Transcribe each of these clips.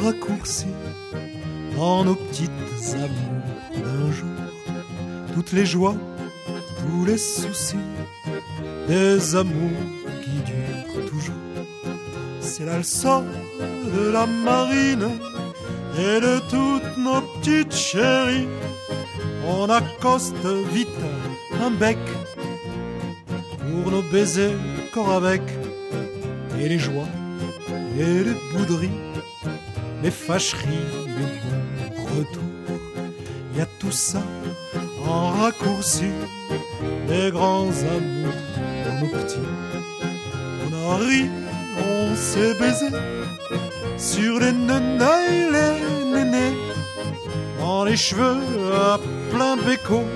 raccourci dans nos petites amours d'un jour. Toutes les joies, tous les soucis, des amours qui durent toujours. C'est la leçon de la marine et de toutes nos petites chéries. On accoste vite un bec pour nos baisers corps avec. Et les joies et les bouderies, les fâcheries, les bons retours, y a tout ça en raccourci, les grands amours pour nos petits. On a ri, on s'est baisé sur les nanas et les nénés, dans les cheveux à plein béco,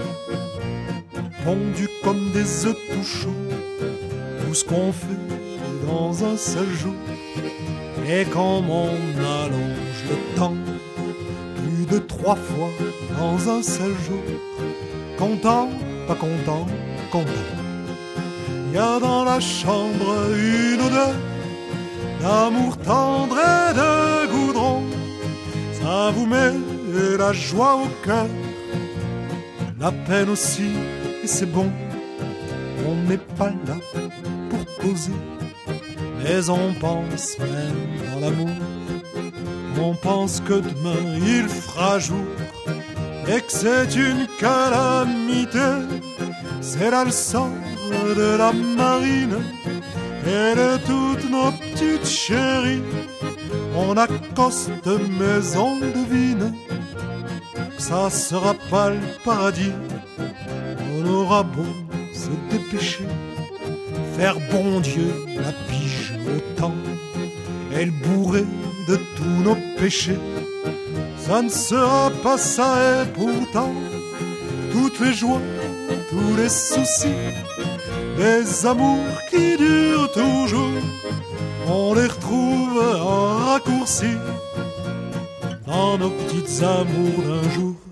pondus comme des œufs tout chauds. Tout ce qu'on fait dans un seul jour. Et comme on allonge le temps, plus de 3 fois dans un seul jour. Content, pas content, content. Y a dans la chambre une odeur d'amour tendre et de goudron. Ça vous met la joie au cœur, la peine aussi, et c'est bon. On n'est pas là pour poser, mais on pense même dans l'amour. On pense que demain il fera jour et que c'est une calamité. C'est la leçon de la marine et de toutes nos petites chéries. On accoste mais on devine que ça sera pas le paradis. On aura beau se dépêcher, faire bon Dieu la pige au temps, et le bourrer de tous nos péchés. Ça ne sera pas ça et pourtant, toutes les joies, tous les soucis, les amours qui durent toujours, on les retrouve en raccourci dans nos petites amours d'un jour.